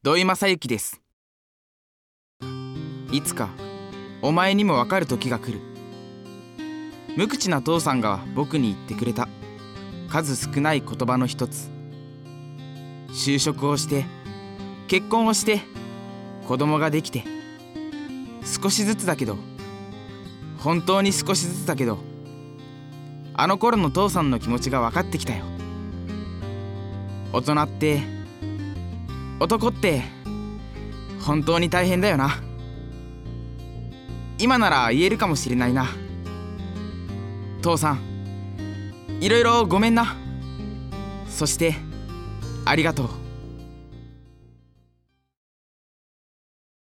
土井正幸です。いつかお前にもわかる時が来る。無口な父さんが僕に言ってくれた数少ない言葉の一つ。就職をして結婚をして子供ができて、少しずつだけど、本当に少しずつだけど、あの頃の父さんの気持ちが分かってきたよ。大人って、男って本当に大変だよな。今なら言えるかもしれないな。父さん、いろいろごめんな。そしてありがとう。